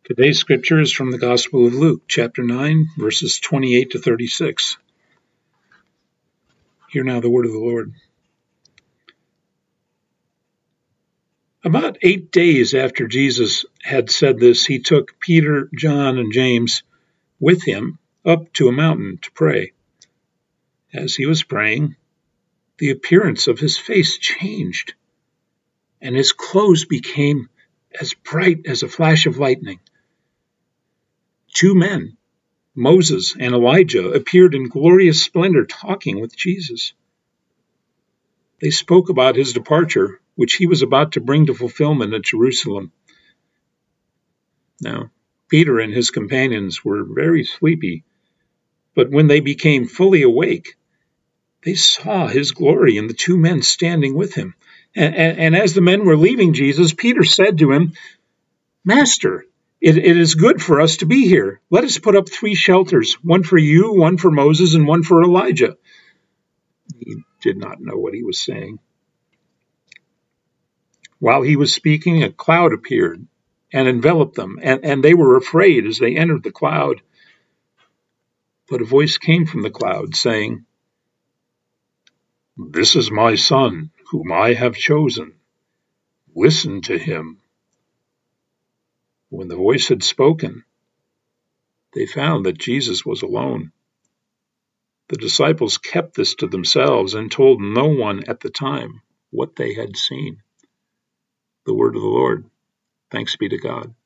Today's scripture is from the Gospel of Luke, chapter 9, verses 28 to 36. Hear now the word of the Lord. About 8 days after Jesus had said this, he took Peter, John, and James with him up to a mountain to pray. As he was praying, the appearance of his face changed, and his clothes became as bright as a flash of lightning. 2 men, Moses and Elijah, appeared in glorious splendor talking with Jesus. They spoke about his departure, which he was about to bring to fulfillment at Jerusalem. Now, Peter and his companions were very sleepy, but when they became fully awake, they saw his glory and the 2 men standing with him. And as the men were leaving Jesus, Peter said to him, "Master, it is good for us to be here. Let us put up 3 shelters, one for you, one for Moses, and one for Elijah." He did not know what he was saying. While he was speaking, a cloud appeared and enveloped them, and they were afraid as they entered the cloud. But a voice came from the cloud, saying, "This is my Son, whom I have chosen. Listen to him." When the voice had spoken, they found that Jesus was alone. The disciples kept this to themselves and told no one at the time what they had seen. The word of the Lord. Thanks be to God.